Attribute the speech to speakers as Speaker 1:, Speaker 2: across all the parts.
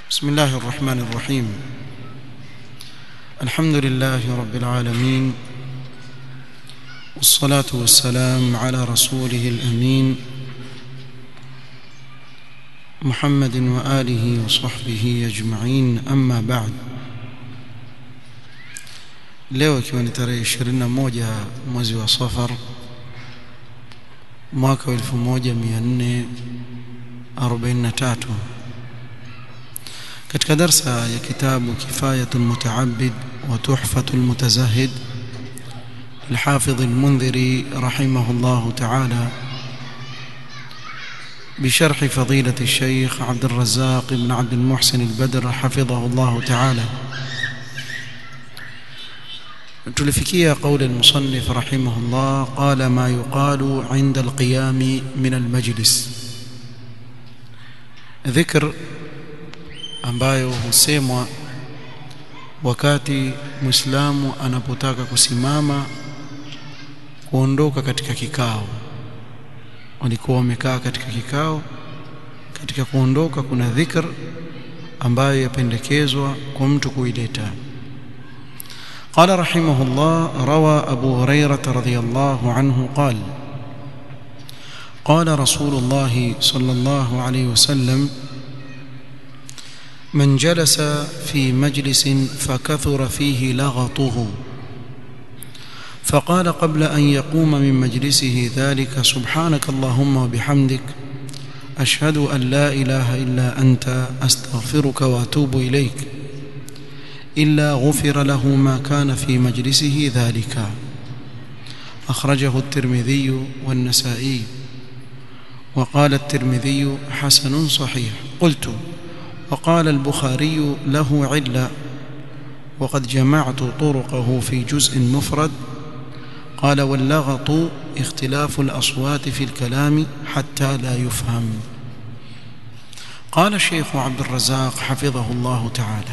Speaker 1: بسم الله الرحمن الرحيم. الحمد لله رب العالمين، والصلاة والسلام على رسوله الأمين محمد وآله وصحبه أجمعين. أما بعد، leo ikiwa ni tarehe 21 mwezi wa Safar mwaka 1443 katika darsa ya kitabu Kifayatul Muta'abbid wa Tuhfatul Mutazahid للحافظ المنذري رحمه الله تعالى بشرح فضيلة الشيخ عبد الرزاق بن عبد المحسن البدر حفظه الله تعالى. تلفكي قول المصنف رحمه الله: قال ما يقال عند القيام من المجلس. ذكر ambayo husemwa wakati Muislamu anapotaka kusimama kuondoka katika kikao. Walikuwa wamekaa katika kikao, katika kuondoka kuna dhikr ambayo yapendekezwa kwa mtu kuileta. قال رحمه الله: روى أبو هريرة رضي الله عنه قال: قال رسول الله صلى الله عليه وسلم: من جلس في مجلس فكثر فيه لغطه فقال قبل أن يقوم من مجلسه ذلك: سبحانك اللهم وبحمدك أشهد أن لا إله إلا أنت أستغفرك وأتوب إليك، إلا غفر له ما كان في مجلسه ذلك. أخرجه الترمذي والنسائي، وقال الترمذي حسن صحيح. قلت: وقال البخاري له علة وقد جمعت طرقه في جزء مفرد. قال: واللغط اختلاف الأصوات في الكلام حتى لا يفهم. قال الشيخ عبد الرزاق حفظه الله تعالى: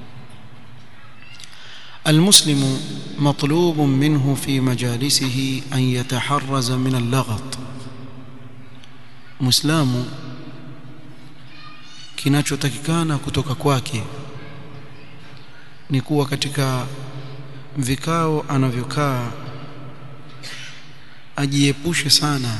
Speaker 1: المسلم مطلوب منه في مجالسه أن يتحرز من اللغط. مسلم kinachotakikana kutoka kwake ni kuwa katika vikao anavyokaa ajiepushe sana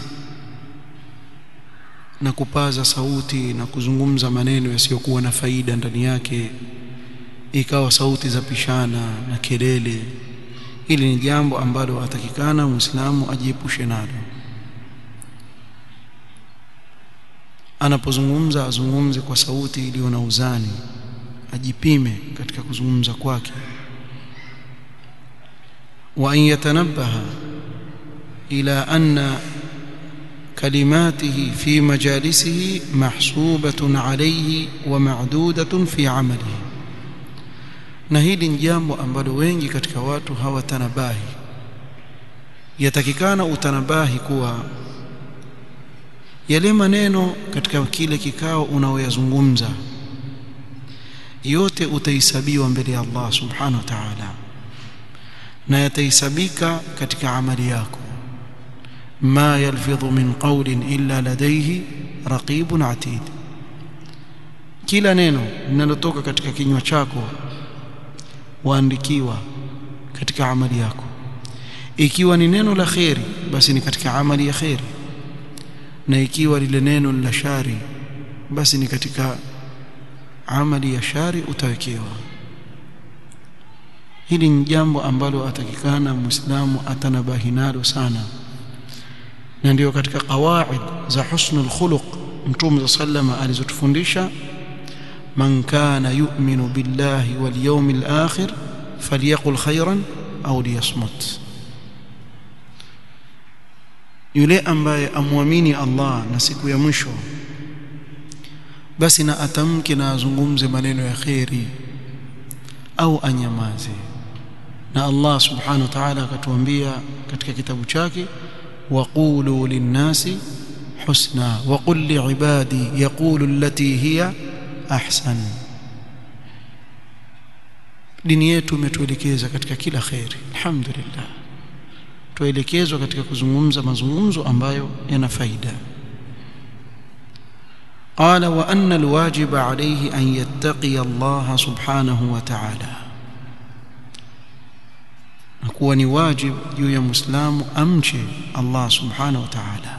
Speaker 1: na kupaza sauti na kuzungumza maneno yasiyokuwa na faida ndani yake, ikawa sauti za pishana na kelele. Hili ni jambo ambalo atakikana Muislamu ajiepushe nalo. Anapozungumza azungumze kwa sauti iliyo na uzani, ajipime katika kuzungumza kwake. Wa an yatanabbaha ila anna kalimatihi fi majalisihi mahsubatun alayhi wa ma'dudatun fi amalihi. Na hili ni jambo ambalo wengi katika watu hawatanabahi. Yatakikana utanabahi kuwa yale maneno katika kile kikao unaoyazungumza yote utahesabiwa mbele ya Allah subhanahu wa ta'ala, na yatahesabika katika amali yako. Ma yalfidhu min qawlin illa ladayhi raqibun atid. Kila neno linalotoka katika kinywa chako waandikiwa katika amali yako. Ikiwa ni neno la khairi, basi ni katika amali ya khairi, na ikiwa lile neno la shari, basi ni katika amali ya shari utawekewa. Hili ni jambo ambalo atakikana Muislamu atanabahi nalo sana, na ndio katika qawaid za husnul khuluq Mtume sallama alizotufundisha: man kana yu'minu billahi wal yawmil akhir falyaqul khayran aw liyasmut. Yule ambaye amwamini Allah na siku ya mwisho, basi na atamke na azungumze maneno ya khairi au anyamaze. Na Allah subhanahu wa ta'ala akatuambia katika kitabu chake: waqulu linnasi husna wa qul liibadi yaqulu allati hiya ahsan. Dini yetu imetuelekeza katika kila khairi, alhamdulillah. Tuelekezwa katika kuzungumza mazungumzo ambayo yana faida. قال وأن الواجب عليه أن يتقي الله سبحانه وتعالى نكون واجب يا مسلم أمشي الله سبحانه وتعالى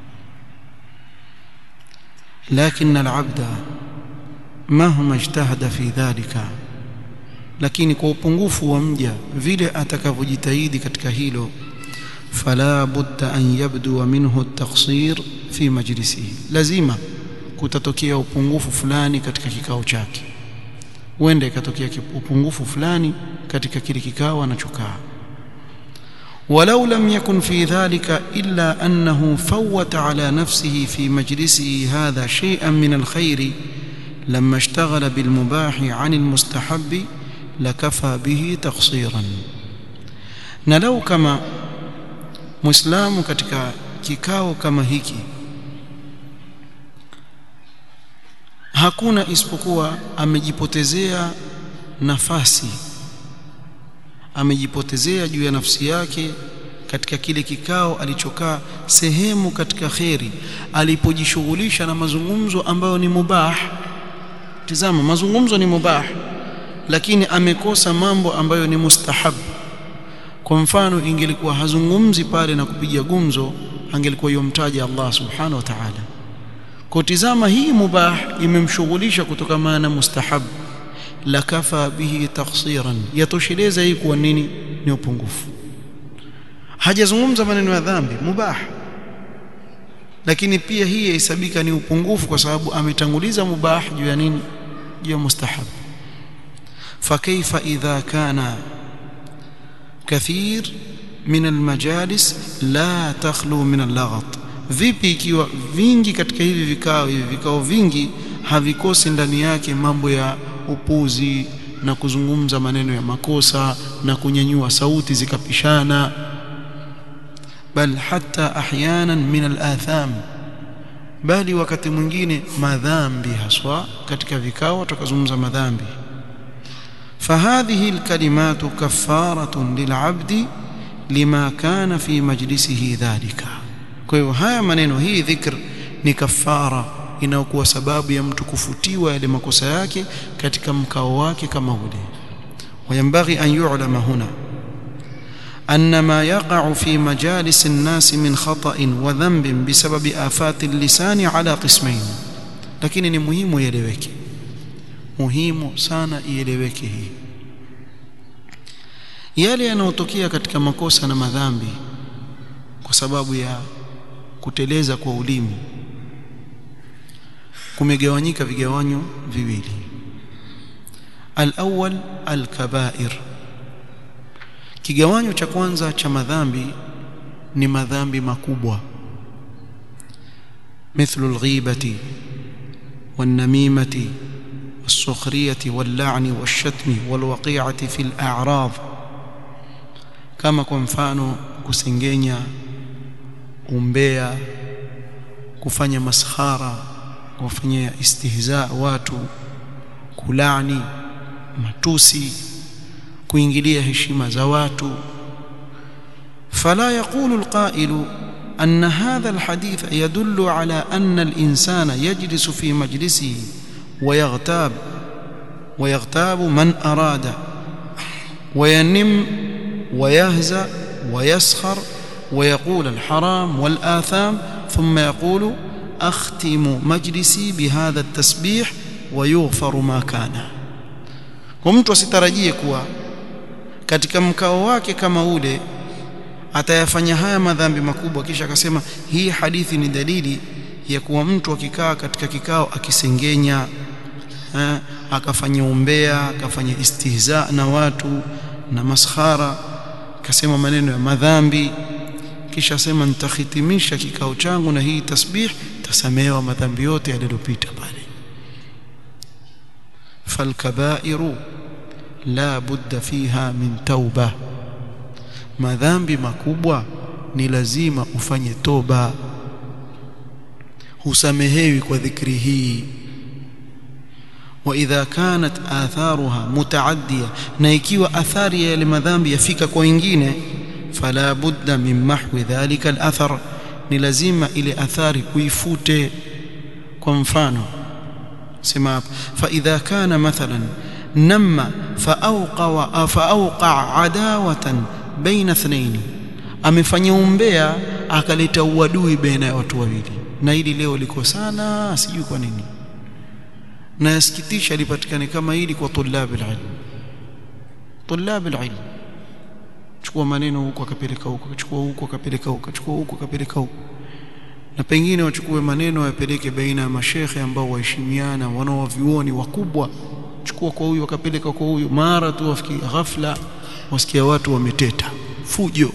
Speaker 1: لكن العبد مهما اجتهد في ذلك lakini kwa upungufu wa mja vile atakavyojitahidi katika hilo fala budda an yabdu minhu at-taqsir fi majlisihi lazima kutatokea upungufu fulani katika kikao chake huenda ikatokea upungufu fulani katika kile kikao anachokaa ولو لم يكن في ذلك إلا أنه فوت على نفسه في مجلسه هذا شيئا من الخير لما اشتغل بالمباح عن المستحب لكفى به تقصيرا نلو كما مسلم katika kikao kama hiki hakuna isipokuwa amejipotezea nafasi amejipotezea juu ya nafsi yake katika kile kikao alichokaa sehemu katika khairi alipojishughulisha na mazungumzo ambayo ni mubah tazama mazungumzo ni mubah lakini amekosa mambo ambayo ni mustahab kwa mfano ingelikuwa hazungumzi pale na kupiga gumzo angelikuwa yomtaja Allah subhanahu wa ta'ala kwa tazama hii mubah imemshughulisha kutoka maana mustahab la kafa bihi taqsiran yatosheleza hii kwa nini ni upungufu hajazungumza maneno ya dhambi mubah lakini pia hii ihesabika ni upungufu kwa sababu ametanguliza mubah juu ya nini juu ya mustahab فكيف إذا كان كثير من المجالس لا تخلو من اللغط vipi ikiwa vingi katika hivi vikao vingi havikosi ndani yake mambo ya upuzi na kuzungumza maneno ya makosa na kunyanyua sauti zikapishana bal hatta ahyanan min al-atham bali wakati mwingine madhambi haswa katika vikao tukazungumza madhambi فهذه الكلمات كفارة للعبد لما كان في مجلسه ذلك kwa hiyo haya maneno hii dhikr ni kafara inayokuwa sababu ya mtu kufutiwa yale makosa yake katika mkao wake kama ule وينبغي أن يعلم هنا أن ما يقع في مجالس الناس من خطأ وذنب بسبب آفات اللسان على قسمين lakini ni muhimu ieleweke muhimu sana ieleweke hii yale yanayotokea katika makosa na madhambi kwa sababu ya kuteleza kwa ulimi kumegawanyika vigawanyo viwili al-awwal al-kaba'ir kigawanyo cha kwanza cha madhambi ni madhambi makubwa mithlu al-ghibati wan-namimati والسخرية واللعن والشتم والوقيعة في الأعراض كما kwa mfano kusengenya umbea kufanya maskhara kufanya istihza watu kulani matusi kuingilia heshima za watu فلا يقول القائل أن هذا الحديث يدل على أن الإنسان يجلس في مجلسه ويغتاب من أراد وينم ويهزأ ويسخر ويقول الحرام والآثام ثم يقول أختم مجلسي بهذا التسبيح ويغفر ما كان ومtu asitarajie kuwa katika mkao wake kama ule atayafanya haya madhambi makubwa kisha akasema hii hadithi ni dalili ya kuwa mtu akikaa katika kikao akisengenya akafanya umbea akafanya istihza na watu na maskhara akasema maneno ya madhambi kisha sema nitakhitimisha kikao changu na hii tasbih tasamehewa madhambi yote yaliyopita pale falkabairu la budda fiha min tauba madhambi makubwa ni lazima ufanye toba husamehewi kwa dhikri hii واذا كانت آثارها متعديه na ikiwa athari ya ile madhambi yafika kwa wengine fala budda min mahwi dhalika al-athar ni lazima ile athari kuifute kwa mfano sema hapa fa idha kana mathalan namma faawqa adawatan baina ithnain, amefanya umbea akaleta uadui baina ya watu wawili. Na hili leo liko sana, sijui kwa nini, na yasikitisha lipatikane kama hili kwa tulabul ilm. Chukua maneno huko akapeleka huko, chukua huko akapeleka huko, chukua huko akapeleka huko, na pengine wachukue maneno wapeleke baina ya mashekhe ambao waheshimiana, wanaovioni wakubwa, chukua kwa huyu wakapeleka kwa huyu, mara tu wafikia ghafla wasikia watu wameteta fujo.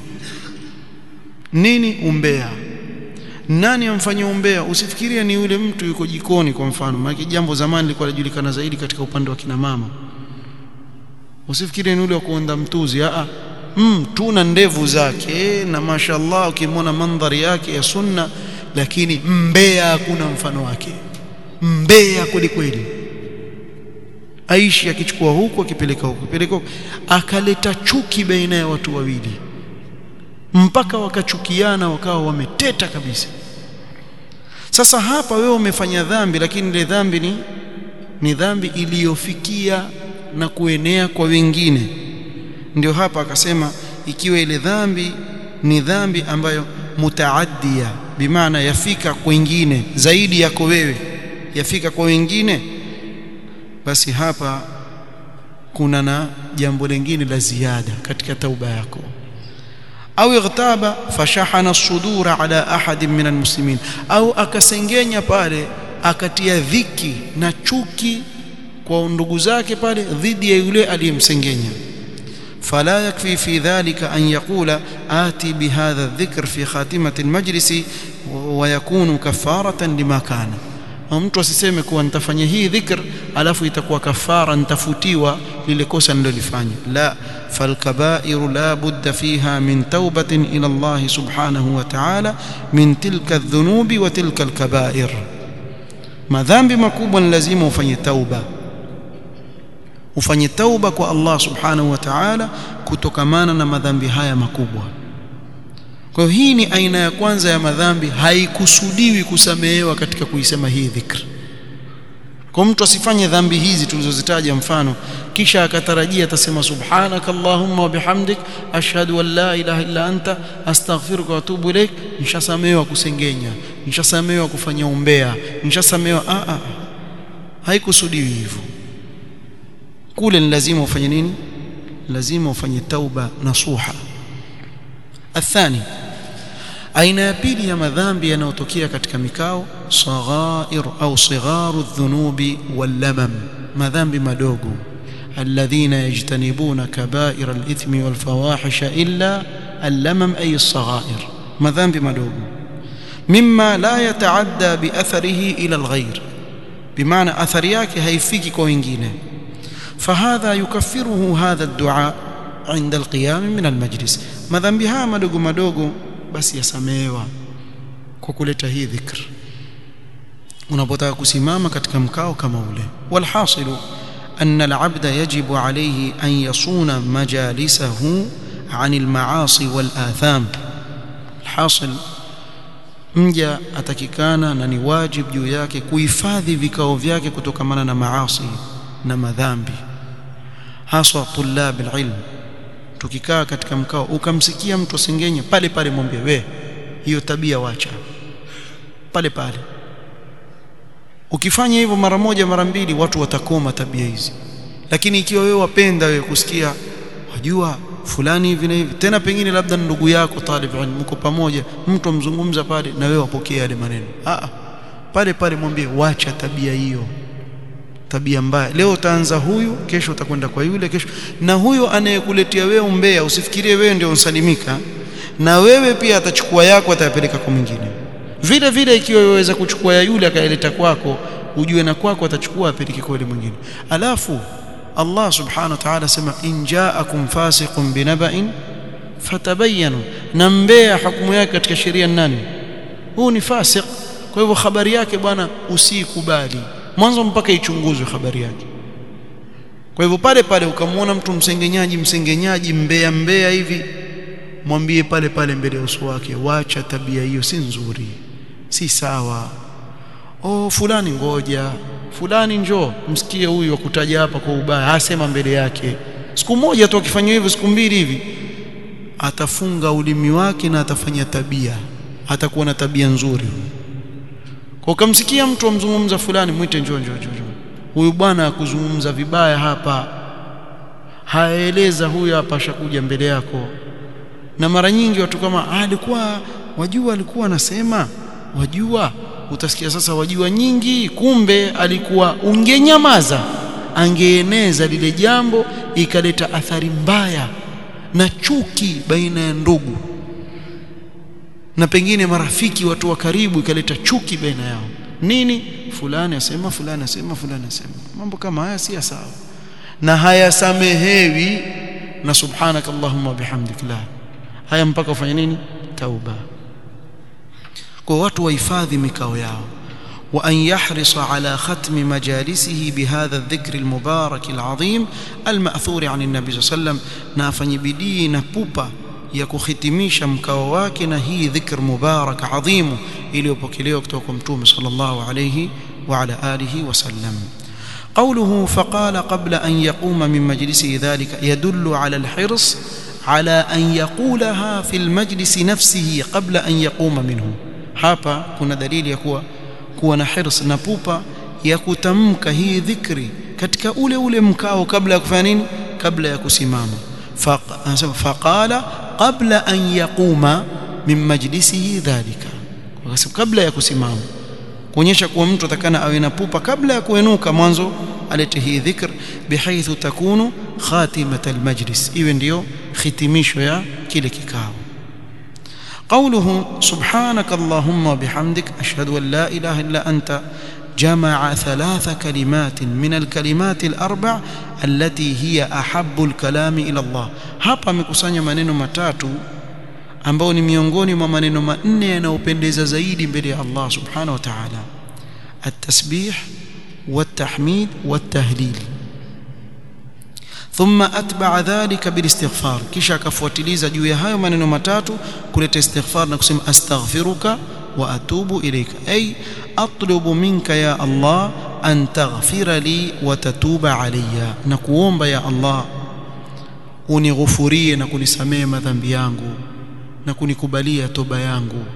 Speaker 1: Nini? Umbea. Nani amfanyia umbea? Usifikirie ni yule mtu yuko jikoni kwa mfano, maana jambo zamani lilikuwa linajulikana zaidi katika upande wa kina mama. Usifikirie ni yule wa kuonda mtuzi, tuna ndevu zake na mashallah ukimwona mandhari yake ya sunna, lakini mbea hakuna mfano wake. Mbea kweli kweli, aishi akichukua huko akipeleka huko, peleka huko, akaleta chuki baina ya watu wawili mpaka wakachukiana, wakawa wameteta kabisa. Sasa hapa wewe umefanya dhambi, lakini ile dhambi ni dhambi iliyofikia na kuenea kwa wengine. Ndio hapa akasema ikiwa ile dhambi ni dhambi ambayo mutaaddia, bimaana yafika kwa wengine zaidi yako wewe, yafika kwa wengine, basi hapa kuna na jambo lingine la ziada katika tauba yako. Au ightaba fashahana as-sudura ala ahadin min almuslimin, au akasengenya pale akatia dhiki na chuki kwa ndugu zake pale dhidi ya yule aliyemsengenya. Fala yakfi fi dhalika an yaqula ati bihadha adh-dhikr fi khatimati al-majlis wa yakunu kafaratan lima kana. Mtu asiseme kuwa nitafanya hii dhikr alafu itakuwa kafara, nitafutiwa lile kosa nililofanya. La, falkabairu la budda fiha min taubatin ila Allah subhanahu wa ta'ala min tilka adh-dhunubi wa tilka al-kabair. Madhambi makubwa ni lazima ufanye tauba, ufanye tauba kwa Allah subhanahu wa ta'ala kutokamana na madhambi haya makubwa. Kwa hiyo hii ni aina ya kwanza ya madhambi, haikusudiwi kusamehewa katika kuisema hii dhikr. Kwa mtu asifanye dhambi hizi tulizozitaja mfano kisha akatarajia atasema subhanaka allahumma wa bihamdik ashhadu an la ilaha illa anta astaghfiruka wa atubu ilaik, nishasamehewa kusengenya, nishasamehewa kufanya umbea, nishasamehewa. Haikusudiwi hivyo. Kule ni lazima ufanye nini? Lazima ufanye tauba nasuha. Athani, aina ya pili ya madhambi yanayotokea katika mikao, saghair au sigharu dhunubi wal lamam, madhambi madogo. Alladhina yajtanibuna kaba'ir al-ithmi wal fawahisha illa al-lamam ay as-saghair, madhambi madogo. Mimma la yataadda bi atharihi ila al-ghayr, bimaana athari yake haifiki kwa wengine. Fahadha yukaffiruhu hadha ad-du'a 'inda al-qiyam min al-majlis. Madhambi haya madogo madogo basi yasamehewa kwa kuleta hii dhikr unapotaka kusimama katika mkao kama ule. Walhasilu anna al-'abda yajibu alayhi an yasuna majalisahu 'an al-ma'asi wal-atham. Alhasil, mja atakikana na ni wajib juu yake kuhifadhi vikao vyake kutokamana na maasi na madhambi, haswa tulab al-ilm. Tukikaa katika mkao ukamsikia mtu asengenya pale pale, mwambie we, hiyo tabia wacha pale pale. Ukifanya hivyo mara moja mara mbili, watu watakoma tabia hizi. Lakini ikiwa wewe wapenda wewe kusikia wajua fulani hivi na hivi, tena pengine labda ndugu yako talib ilmu, mko pamoja, mtu amzungumza pale na wewe wapokea yale maneno, pale pale mwambie wacha tabia hiyo, tabia mbaya. Leo utaanza huyu, kesho utakwenda kwa yule, kesho na huyo anayekuletea wewe umbea. Usifikirie wewe ndio unsalimika, na wewe pia atachukua yako atayapeleka kwa mwingine. Vile vile ikiwa waweza kuchukua ya yule akaileta kwako, ujue na kwako atachukua apeleke kwa yule mwingine. Alafu Allah subhanahu wa ta'ala sema in ja'akum fasiqun binaba'in fatabayyanu, na mbea hukumu yake katika sheria nani? Huu ni fasik. Kwa hivyo habari yake bwana usikubali mwanzo mpaka ichunguzwe habari yake. Kwa hivyo pale pale ukamwona mtu msengenyaji mbea hivi, mwambie pale pale mbele ya uso wake, wacha tabia hiyo, si nzuri, si sawa. fulani ngoja, fulani njoo msikie huyu akutaja hapa kwa ubaya, asema mbele yake. Siku moja tu akifanya hivyo, siku mbili hivi, atafunga ulimi wake na atafanya tabia, atakuwa na tabia nzuri. Kwa kumsikia mtu amzungumza fulani, mwite njoo, huyu bwana akuzungumza vibaya hapa, haeleza huyu hapa ashakuja mbele yako. Na mara nyingi watu kama alikuwa wajua, alikuwa anasema wajua, utasikia sasa wajua nyingi, kumbe alikuwa ungenyamaza, angeeneza lile jambo, ikaleta athari mbaya na chuki baina ya ndugu na pengine marafiki, watu wa karibu, ikaleta chuki baina yao. Nini? Fulani asema, fulani asema, fulani asema. Mambo kama haya si sawa na hayasamehewi na subhanakallahumma bihamdik. La, haya mpaka ufanye nini? Tauba. Kwa watu wahifadhi mikao yao, wa an yahrisa ala khatmi majalisihi bihadha adh-dhikr al-mubarak al-azim al-ma'thur 'an an-nabi sallam, na afanye bidii na pupa ya kuhitimisha mkao wake na hii dhikr mubarak adhimu iliyopokelewa kutoka kwa Mtume sallallahu alayhi wa ala alihi wasallam. قوله فقال قبل أن يقوم من مجلسه ذلك يدل على الحرص على أن يقولها في المجلس نفسه قبل أن يقوم منه. hapa kuna dalili ya kuwa na hirs na pupa ya kutamka hii dhikri katika ule mkao kabla ya kufanya nini? Kabla ya kusimama. Faqala qabla an yaquma min majlisihi dhalika, kwa sababu kabla ya kusimama, kuonyesha kuwa mtu atakana awe na pupa kabla ya kuenuka, mwanzo alete hii dhikr, bihaithu takunu khatimat almajlis, iwe ndio khitimisho ya kile kikao. قوله سبحانك اللهم وبحمدك أشهد أن لا إله إلا أنت جمع 3 كلمات من الكلمات الأربع التي هي أحب الكلام إلى الله. hapa amekusanya maneno matatu ambao ni miongoni mwa maneno manne yanayopendeza zaidi mbele ya Allah subhanahu wa ta'ala: at-tasbih wat-tahmid wat-tahlil. ثم أتبع ذلك بالاستغفار, kisha akafuatiliza juu ya hayo maneno matatu kuleta istighfar na kusema astaghfiruka wa atubu ilayka, ay atlubu minka ya Allah an taghfira li wa tatuba alayya, na kuomba ya Allah unighufurie na kunisamehe madhambi yangu na kunikubalia toba yangu.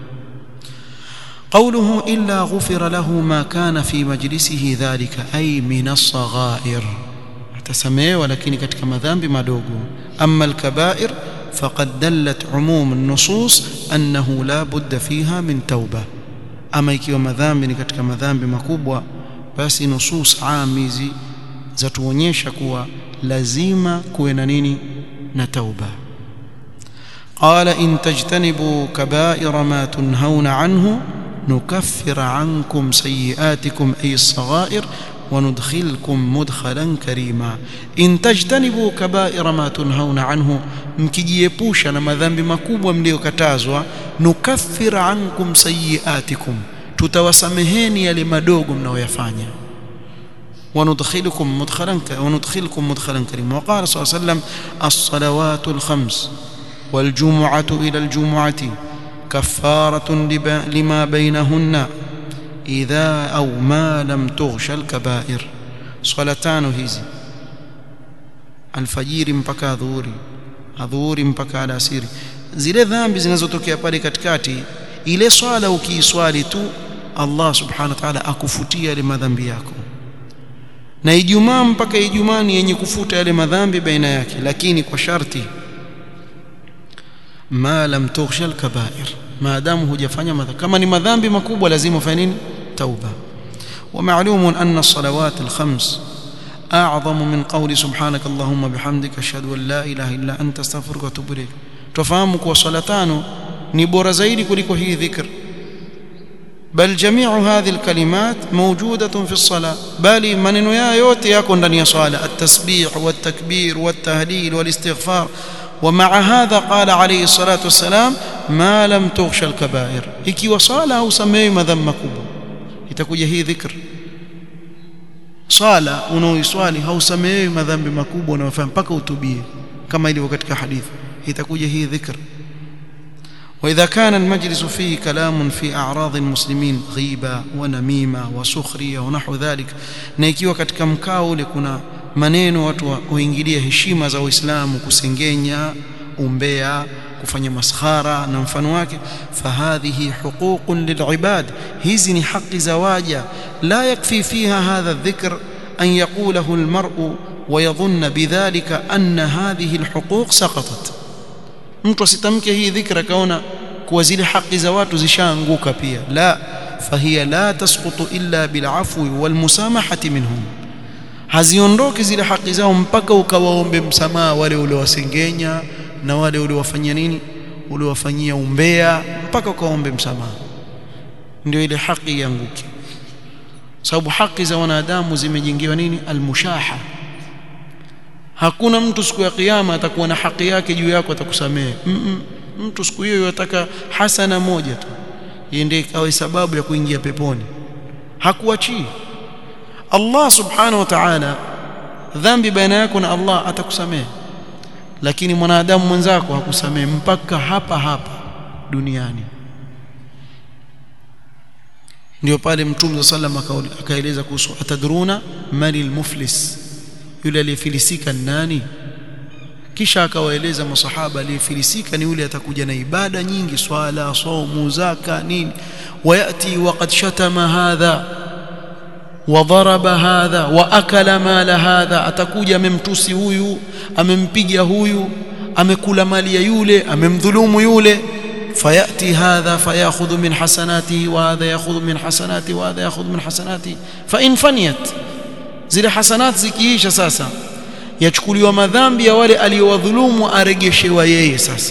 Speaker 1: قوله إلا غفر له ما كان في مجلسه ذلك أي من الصغائر, atasamehewa lakini katika madhambi madogo. Amma al-kaba'ir faqad dallat umum an-nusus annahu la budda fiha min tauba, ama ikiwa madhambi ni katika madhambi makubwa, basi nusus amizi zatuonyesha kuwa lazima kuwe na nini? Na tauba. Qala in tajtanibu kaba'ira ma tunhauna anhu nukaffir ankum sayiatikum ay as-saghair وندخلكم مدخلا كريما. إن تجتنبوا كبائر ما تنهون عنه, mkijiepusha na madhambi makubwa mliyokatazwa, nukaffir ankum sayiatikum, tutawasameheni yale madogo mnayoyafanya, وندخلكم مدخلا كريما. وقال صلى الله عليه وسلم الصلوات الخمس والجمعة إلى الجمعة كفارة لما بينهن إذا أو ما لم تغش الكبائر. صلاتان hizi, alfajiri mpaka adhuhuri mpaka alasiri, zile dhambi zinazotokea pale katikati, ile swala ukiiswali tu Allah subhanahu wa ta'ala akufutia yale madhambi yako, na Ijumaa mpaka Ijumaa ni yenye kufuta yale madhambi baina yake, lakini kwa sharti ma lam tughsha al-kaba'ir, maadamu hujafanya madhambi. Kama ni madhambi makubwa lazima ufanye nini? Tauba. ومعلوم أن الصلوات الخمس أعظم من قول سبحانك اللهم بحمدك أشهد أن لا إله إلا أنت أستغفرك وأتوب إليك. تفهمك وصلاتان نبور زيد كلك هي ذكر، بل جميع هذه الكلمات موجودة في الصلاة، بل من يا يوتي يكون لن يصال التسبيح والتكبير والتهليل والاستغفار. ومع هذا قال عليه الصلاة والسلام ما لم تغش الكبائر. إكي وصالة وسميه مذنب كبه itakuja hii dhikr. Sala unaoiswali hausamehewi madhambi makubwa unayofanya mpaka utubie, kama ilivyo katika hadithi, itakuja hii dhikr. وإذا كان المجلس فيه كلام في أعراض المسلمين غيبة ونميمة وسخرية ونحو ذلك, na ikiwa katika mkao ule kuna maneno watu huingilia heshima za Uislamu, kusengenya, umbea, kufanya maskhara na mfano wake, fahadhihi huququn lilibad, hizi ni haki za waja, la yakfi fiha hadha dhikr an yaqulahu almar'u wa yadhunna bidhalika anna hadhihi alhuquq saqatat. Mtu asitamke hii dhikra kaona kuwa zile haki za watu zishaanguka pia, la, fahiya la tasqutu illa bil'afwi walmusamahati minhum, haziondoki zile haki zao mpaka ukawaombe msamaha wale uliowasengenya na wale uliowafanyia nini, uliowafanyia umbea, mpaka ukaombe msamaha ndio ile haki ianguke. Sababu haki za wanadamu zimejengewa nini? Almushaha. Hakuna mtu siku ya kiyama atakuwa na haki yake juu yako atakusamehe. Mtu siku hiyo yataka hasana moja tu iende ikawe sababu ya kuingia peponi, hakuachii. Allah subhanahu wa ta'ala, dhambi baina yako na Allah atakusamehe, lakini mwanadamu mwenzako hakusamehe mpaka hapa hapa duniani. Ndio pale Mtume sallallahu alayhi wasallam akaeleza kuhusu atadruna manil muflis, yule aliyefilisika nani? Kisha akawaeleza masahaba aliyefilisika ni yule atakuja na ibada nyingi, swala, saumu, zaka, nini, wayati waqad shatama hadha wa daraba hadha wa akala mala hadha, atakuja amemtusi huyu, amempiga huyu, amekula mali ya yule, amemdhulumu yule, fayati hadha fayakhudhu min hasanatihi wa hadha yakhudhu min hasanatihi wa hadha yakhudhu min hasanatihi, fa in faniyat, zile hasanat zikiisha sasa yachukuliwa madhambi ya wale aliowadhulumu aregeshewa yeye sasa,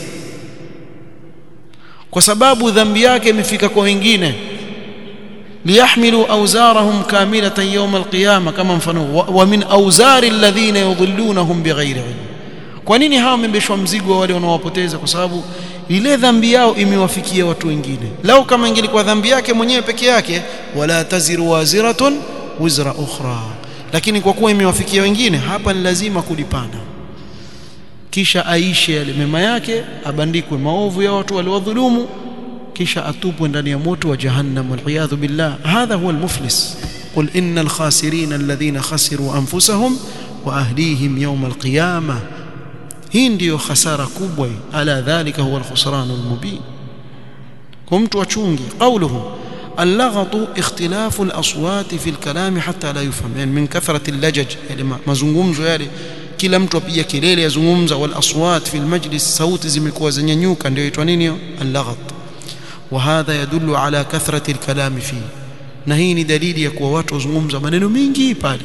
Speaker 1: kwa sababu dhambi yake imefika kwa wengine. liyahmilu awzarahum kamilatan yawm alqiyama, kama mfano wa min awzari alladhina yudhillunahum bighairi ilm. Kwa nini hao wamebeshwa mzigo wa wale wanaowapoteza? Kwa sababu ile dhambi yao imewafikia watu wengine. Lau kama ingelikuwa dhambi yake mwenyewe peke yake, wala taziru waziratun wizra ukhra, lakini kwa kuwa imewafikia wengine, hapa ni lazima kulipana, kisha aishe yale mema yake, abandikwe maovu ya watu waliodhulumu, kisha atupwe ndani ya moto wa jahannam, wal billah. Hadha huwa almuflis. qul innal khasirin alladhina khasiru anfusahum wa ahlihim yawm alqiyamah. Hii ndiyo khasara kubwa, ala dhalika huwa alkhusran almubin. Kwa mtu achunge. qawluhu اللغط اختلاف الأصوات في الكلام حتى لا يفهم, يعني من كثرة اللجج, يعني mazungumzo yale kila mtu apiga kelele yazungumza, wal aswat fi almajlis, sauti zimekuwa zanyanyuka, ndio inaitwa nini? Al-laghat. Wa hadha yadullu ala kathrati alkalam fi, na hii ni dalili ya kuwa watu wazungumza maneno mengi pale.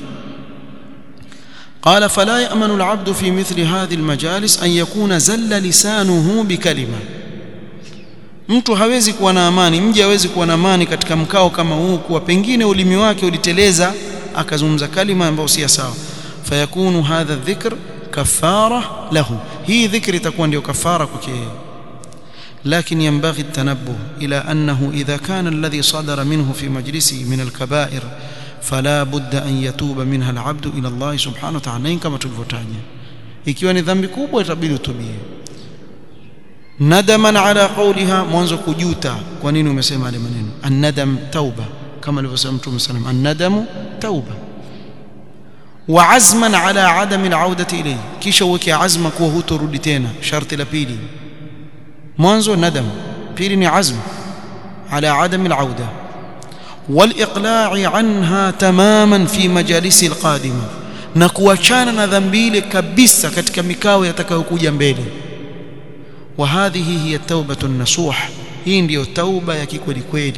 Speaker 1: قال فلا يأمن العبد في مثل هذه المجالس أن يكون زل لسانه بكلمة. Mtu hawezi kuwa na amani, mja hawezi kuwa na amani katika mkao kama huu, kwa pengine ulimi wake uliteleza akazungumza kalima ambayo si sawa. Fayakunu hadha dhikr kafara lahu, hii dhikri itakuwa ndio kafara kwake. لكن ينبغي التنبه إلى أنه إذا كان الذي صدر منه في مجلسه من الكبائر فلا بد أن يتوب منها العبد إلى الله سبحانه وتعالى, كما tulivyotaja. Ikiwa ni dhambi kubwa itabidi utubie. Nadaman ala qawliha, mwanzo kujuta kwa nini umesema yale maneno. An-nadam tauba, kama alivyosema Mtume sallam, an-nadamu tauba. Wa azman ala adami al-audati ilayhi, kisha uweke azma kuwa hutorudi tena. Sharti la pili, mwanzo nadam, pili ni azm ala adami al-auda. Wal iqla'i anha tamaman fi majalisi al-qadima, na kuachana na dhambi ile kabisa katika mikao yatakayokuja mbele. وهذه هي التوبة النصوح, hii ndio tauba ya kikweli kweli.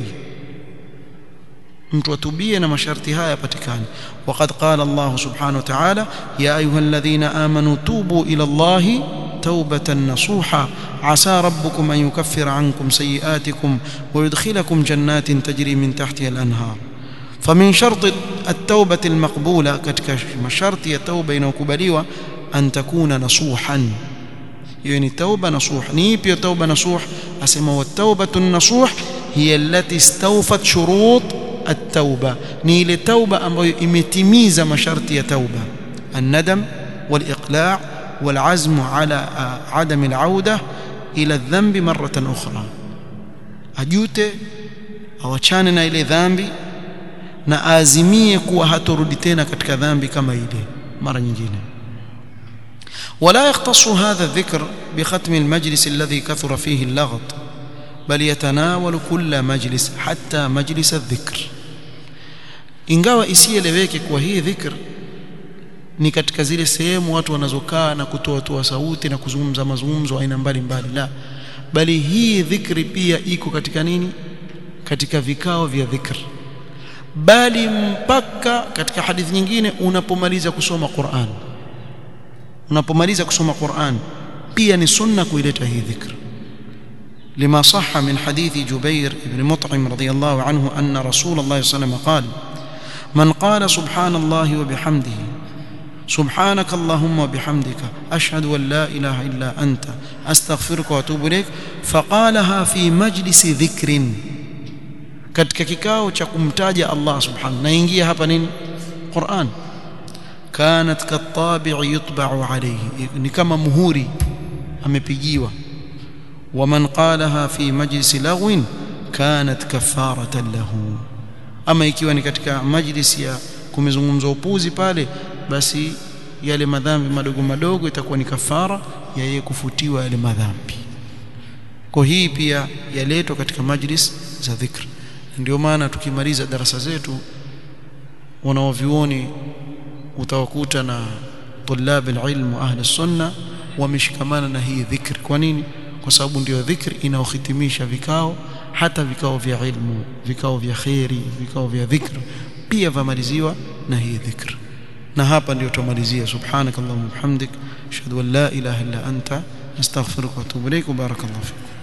Speaker 1: mtu atubie na masharti haya yapatikane. وقد قال الله سبحانه وتعالى يا أيها الذين آمنوا توبوا إلى الله توبة نصوحا عسى ربكم أن يكفر عنكم سيئاتكم ويدخلكم جنات تجري من تحتها الأنهار. فمن شرط التوبة المقبولة, katika masharti ya tauba inayokubaliwa, أن تكون نصوحا. hiyo ni tauba nasuh. Ni ipi tauba nasuh? Asema wa taubatu nasuh hiya allati istawfat shurut at-tauba, ni ile tauba ambayo imetimiza masharti ya tauba: an-nadam wal-iqla' wal-azm ala adam al-auda ila dhambi maratan ukhra, ajute awachane na ile dhambi na azimie kuwa hatorudi tena katika dhambi kama ile mara nyingine. ولا يختص هذا الذكر بختم المجلس الذي كثر فيه اللغط بل يتناول كل مجلس حتى مجلس الذكر. ingawa isieleweke kwa hii dhikr ni katika zile sehemu watu wanazokaa na kutoa sauti na kuzungumza mazungumzo aina mbalimbali, la, bali hii dhikri pia iko katika nini, katika vikao vya dhikr, bali mpaka katika hadithi nyingine unapomaliza kusoma Qur'an, unapomaliza kusoma Qur'an pia ni sunna kuileta hii dhikr. لما صح من حديث جبير بن مطعم رضي الله عنه أن رسول الله صلى الله عليه وسلم قال: من قال سبحان الله وبحمده سبحانك اللهم وبحمدك أشهد أن لا إله إلا أنت أستغفرك وأتوب إليك فقالها في مجلس ذكر, katika kikao cha kumtaja Allah subhanahu, naingia hapa nini, Qur'an, kanat katabi'i yutba'u alayhi, ni kama muhuri amepigiwa. ومن قالها في مجلس لغو كانت كفارة له, ama ikiwa ni katika majlis ya kumezungumza upuzi pale, basi yale madhambi madogo madogo itakuwa ni kafara ya yeye kufutiwa yale madhambi. Kwa hii pia yaletwa katika majlis za dhikr. Ndio maana tukimaliza darasa zetu wanaovioni utawakuta na tulab alilm wa ahli sunna wameshikamana na hii dhikr. Kwa nini? Kwa sababu ndio dhikr inaohitimisha vikao, hata vikao vya ilmu, vikao vya khairi, vikao vya dhikr pia vamaliziwa na hii dhikr. Na hapa ndio tumalizia subhanakallahumma wa bihamdik ashhadu an la ilaha illa anta astaghfiruka wa atubu ilaik. Barakallahu fikum.